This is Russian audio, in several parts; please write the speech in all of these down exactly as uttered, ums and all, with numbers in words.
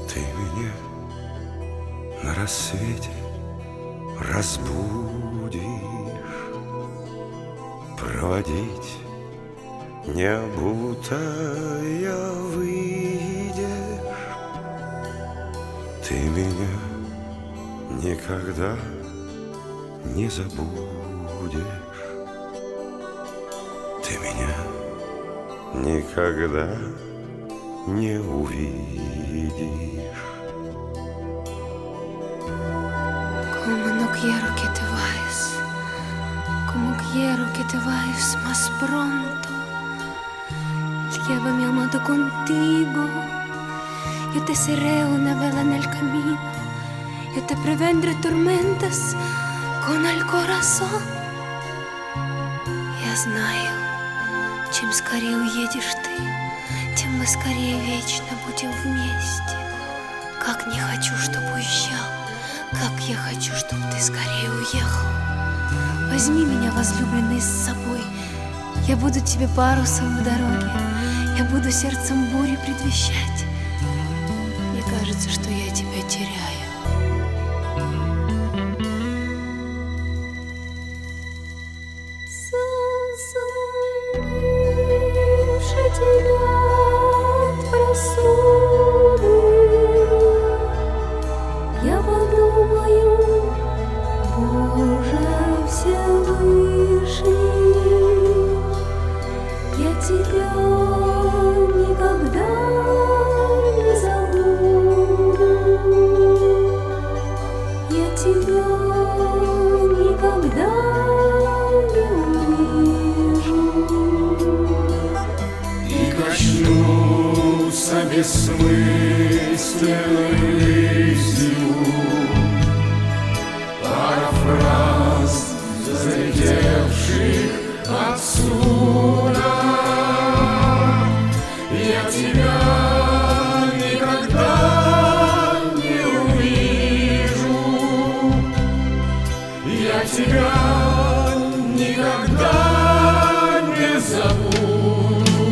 Ты меня на рассвете разбудишь, проводить не обутая выйдешь. Ты меня никогда не забудешь. Ты меня никогда не увидишь. Como no quiero que te vayas, como quiero que te vayas más pronto. Llévame, amado, contigo. Yo te seré una vela en el camino. Yo te prevendré tormentas con el corazón. Я знаю, чем скорее уедешь ты, тем мы скорее вечно будем вместе. Как не хочу, чтоб уезжал, как я хочу, чтоб ты скорее уехал. Возьми меня, возлюбленный, с собой. Я буду тебе парусом в дороге. Я буду сердцем бури предвещать. Мне кажется, что я тебя теряю. Я подумаю, Боже Всевышний, я тебя никогда не забуду, я тебя никогда не увижу. И качнутся бессмысленной рысью пара фраз, залетевших отсюда. Я тебя никогда не увижу, я тебя никогда не забуду.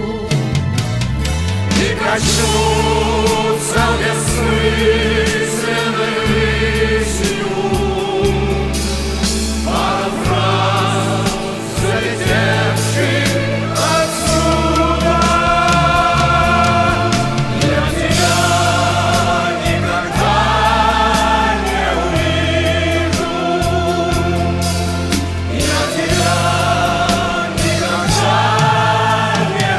И качнутся бессмысленной рысью пара фраз, залетевших отсюда. Я тебя никогда не увижу, я тебя никогда не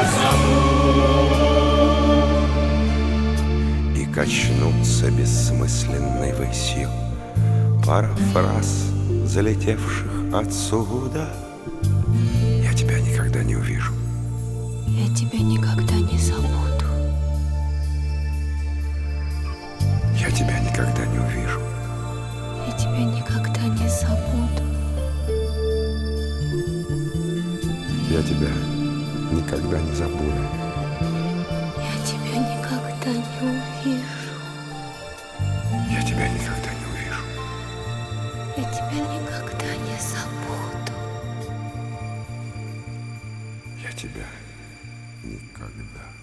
забуду. И качнутся бессмысленной высью пара фраз, залетевших отсюда. Я тебя никогда не увижу. Я тебя никогда не забуду. Я тебя никогда не увижу. Я тебя никогда не забуду. Я тебя никогда не забуду. Я тебя никогда не увижу. Я тебя никогда не увижу. Я тебя никогда не забуду. Я тебя никогда